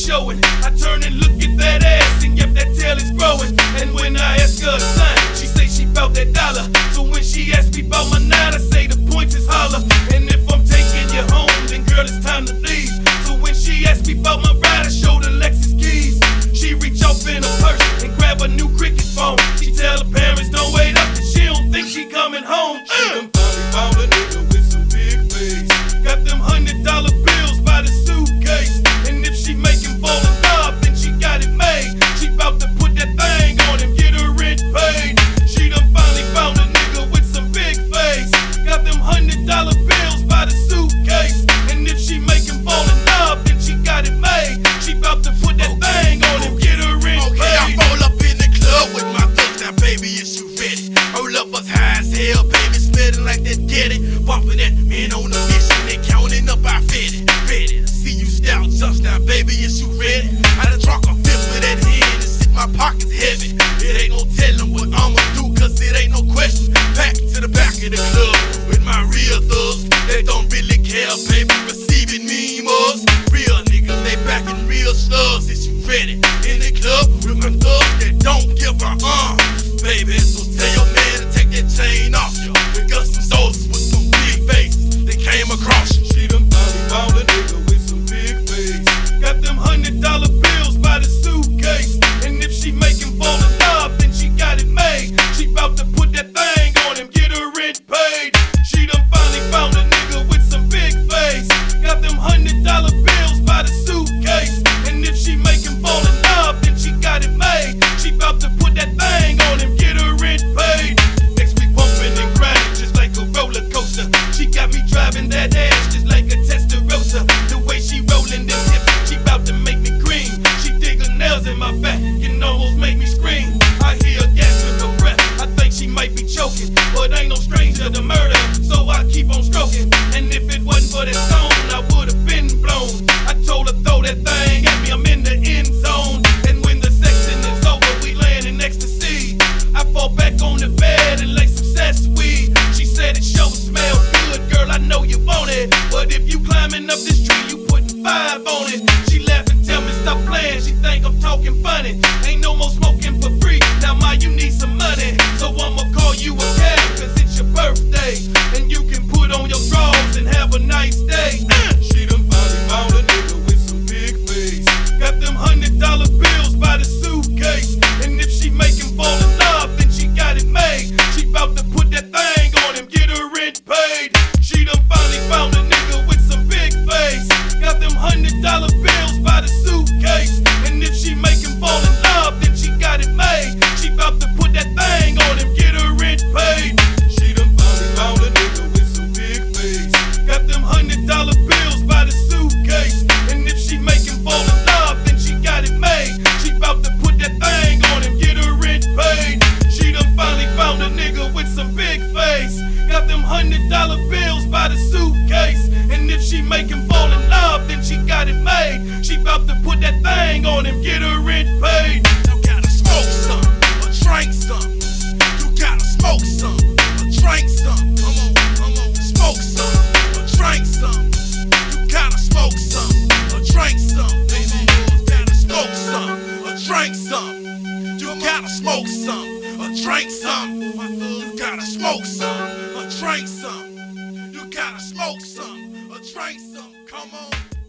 showing. I turn and look at that ass, and yep, that tail is growing. And when I ask her a sign, she say she bout that dollar. So when she asks me about my nine, I say the points is holler. And if I'm taking you home, then girl, it's time to leave. So when she asks me about my ride, I show the Lexus keys. She reach off in her purse and grab a new cricket phone. She tell her parents don't wait up, cause she don't think she coming home. She done finally found a nigga with some big face. Got them $100 bills by the suitcase. And if she make him fall in love, then she got it made. She bout to put that thing on him, get her rent paid. She done finally found a nigga with some big face. Got them $100 bills by the suitcase. And if she make him fall in love, then she got it made. She bout to put that thing on him, get her rent paid. Okay, I fall up in the club with my thugs. Now baby, is you ready? Roll up us high as hell, baby, smelling like that get it. Bumping that man on the mission, they counting up our fitted. Ready to see you style jumps. Now baby, is you ready? I done drunk a fifth with that hand and sit my pockets heavy. It ain't no telling what I'ma do, cause it ain't no question. Back to the back of the club with my real thugs. They don't really care, baby, receiving me mugs. Real niggas, they backing real slugs. Is you ready? In the club with my thugs that don't give a baby, so tell your man to take that chain off you. We got some soldiers with some big faces. They came across you. She done finally found a nigga with some big face. Got them $100 bills by the suitcase. And if she make him fall in love, then she got it made. She bout to put that thing on him, get her rent paid. She done finally found a nigga with some big face. Got them $100 bills by the suitcase. And if she make him fall in love, then she got it made. She bout to put that thing on him, get her rent paid. Next week bumping and grinding just like a roller coaster. She got me driving that ass just like a Testarossa. The way she rolling them hips, she bout to make me cream. She dig her nails in my back, can almost make me scream. I hear her gasping for breath, I think she might be choking. But ain't no stranger to murder, so I keep on stroking. And if it wasn't for that stone, I would've been blown. I told her throw that thing at me, I'm in the end zone. And when the section is over, we land in ecstasy. I fall back on the bed and lay some cess weed. She said it sure smell good, girl, I know you want it. But if you climbing up this tree, you putting 5 on it. She laugh and tell me stop playing, she think I'm talking funny. Ain't no more smoking for free, now ma, you need some money. So I'ma call you a cab, cause it's your birthday. And you can put on your drawers and have a nice day. She done finally found a nigga with some big face. Got them $100 bills by the suitcase. And if she make him fall in love, then she got it made. She bout to put that thing on him, get her rent paid. She done finally found a nigga with some big face. Got them $100 bills by the suitcase. And if she make him fall in love, then she got it made. She bout to put that thing on him, get her rent paid. She done finally found a nigga with some big face. Got them $100 bills by the suitcase. And if she make him fall in love, then she got it made. She bout to put that thing on him, get her rent paid. She done finally found a nigga with some big face. Got them $100 bills by the suitcase. And if she make him fall in love, then she got it made. She bout to put that thing on him, get her rent paid. You gotta smoke some, or drink some. You gotta smoke some, or drink some. Come on, smoke some, or drink some. You gotta smoke some, or drink some. Baby, you gotta smoke some, or drink some. You gotta smoke some, or drink some. You gotta smoke some, or drink some. You gotta smoke some, or drink some. Come on.